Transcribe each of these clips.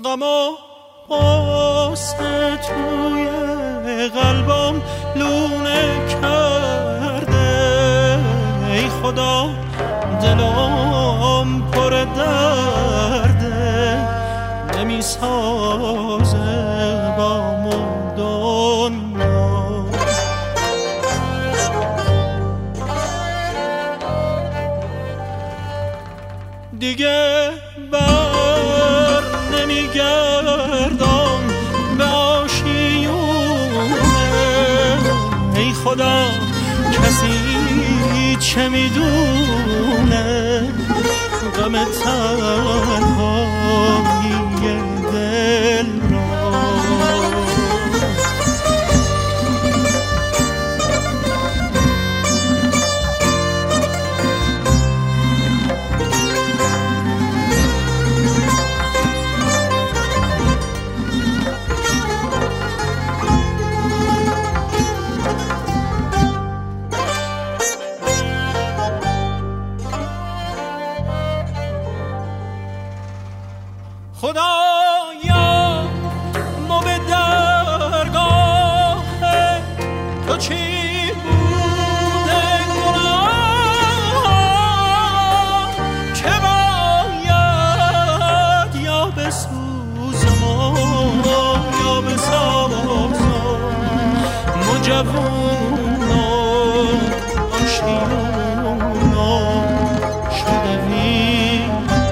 غم و غصه توی قلبم لونه کرده، ای خدا دلم پر درده، نمیسازه با دنیا. دیگه بر نمیگردم به آشیونه، ای خدا کسی چه میدونه غم تنهایی دل را. خدایا ما به درگاه تو چی بوده گناه، که باید یا بسوزم یا بسازم، مجوونم آشیونم شدوی.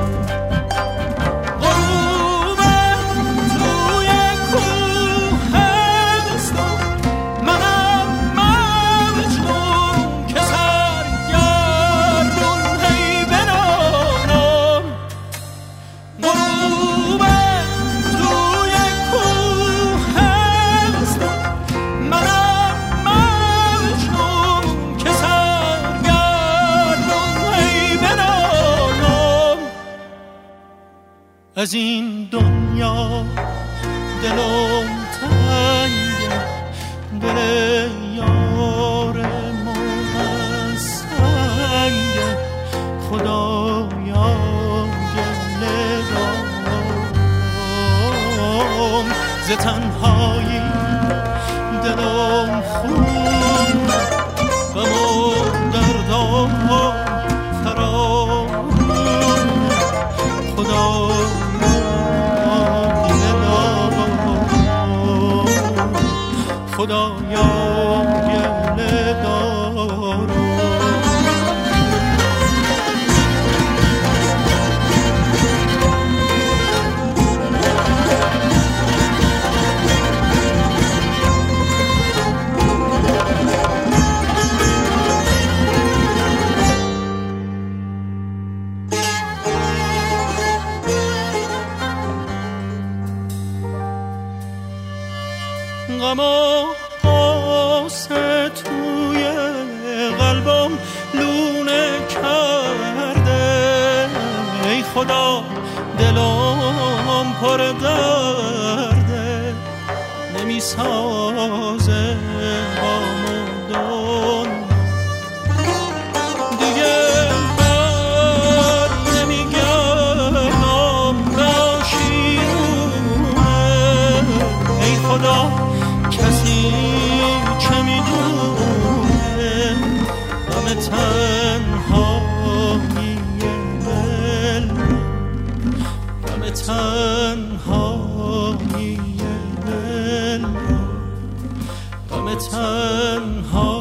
از این دنیا دلم تنگه، دل یار من سنگه، خدایا گله دارم، ز تنهایی دلم خون غم و دردم فرامون، خدا خدایا گله دارم. غم و غصه توی قلبم لونه کرده، ای خدا دلم پر درده، نمیسازه با مدن. دیگه بر نمیگردم به آشیونه، ای خدا کسی چه میدونه غم تنهایی دل، غم تنهایی دل، غم تنهایی